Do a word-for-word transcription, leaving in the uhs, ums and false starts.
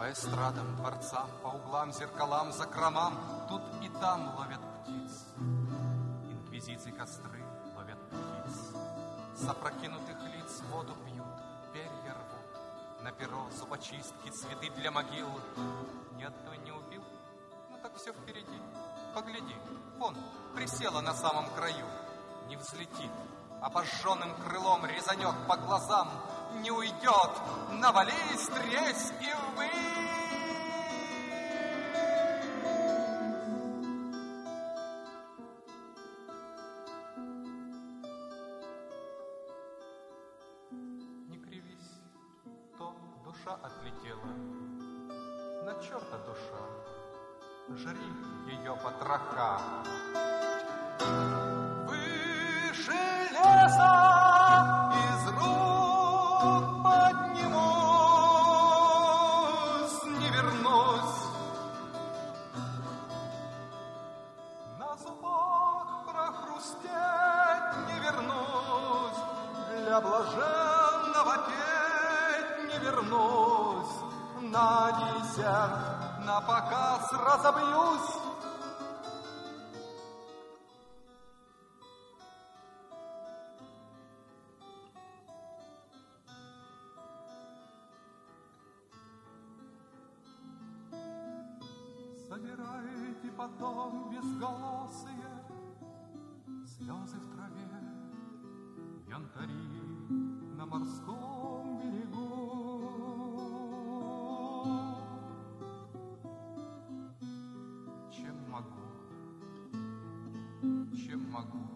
По эстрадам, дворцам, по углам, зеркалам, закромам, тут и там ловят птиц. Инквизиции костры ловят птиц. С опрокинутых лиц воду пьют, перья рвут. На перо зубочистки, цветы для могил. Ни одной не убил, ну так все впереди. Погляди, вон, присела на самом краю. Не взлетит, обожженным крылом резанет по глазам. Не уйдет, навались, тресь и вы. Не кривись, то душа отлетела. На черта душа, жри ее потроха. Выше леса из рук поднимусь, не вернусь. На зубах прохрустеть не вернусь, для блаженного петь не вернусь. На десерт, на показ разобьюсь. Собирайте потом безголосые слезы в траве, янтари на морском берегу. Чем могу, чем могу,